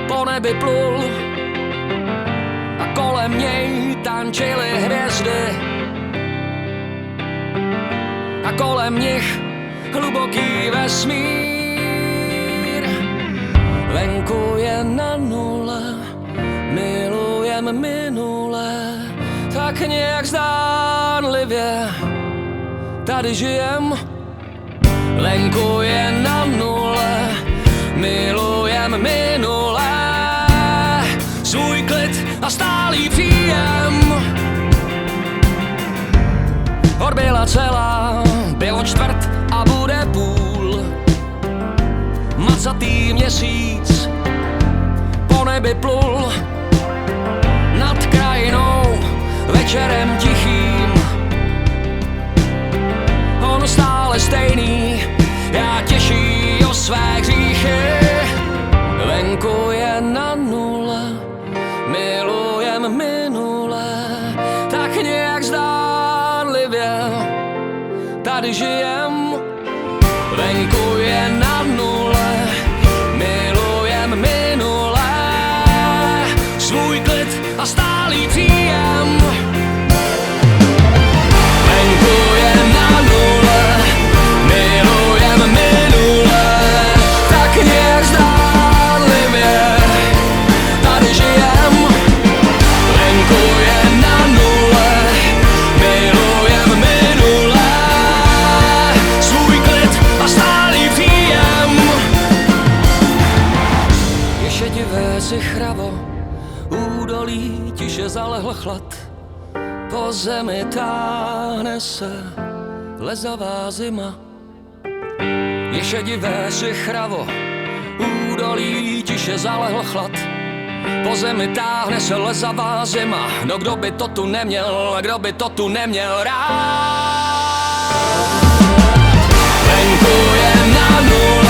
po nebi plul a kolem něj tančily hvězdy a kolem nich hluboký vesmír. Venku je na nule, milujem minule, tak nějak zdánlivě tady žijem. Venku je na nule, milujem minule, svůj klid a stálý příjem. Hor byla celá, bylo čtvrt a bude půl. Macatý měsíc po nebi plul nad krajinou večerem tichým. On stále stejný, já těší o své hříchy. Venku je na nule, milujem minule, tak nějak zdánlivě tady žijem. Venku je na nule, milujem minule, svůj klid a stálý příjem. Venku je na nule, milujem minule, tak nějak zdánlivě tady žijem. Venku je na nule, milujem minule, svůj klid a stálý příjem. Je šedivé si chravo, údolí tiše zalehl chlad, po zemi táhne se lezavá zima. Je šedivé si chravo, údolí tiše zalehl chlad, po zemi táhne se lezavá zima. No kdo by to tu neměl, kdo by to tu neměl rád? Venku je na nule,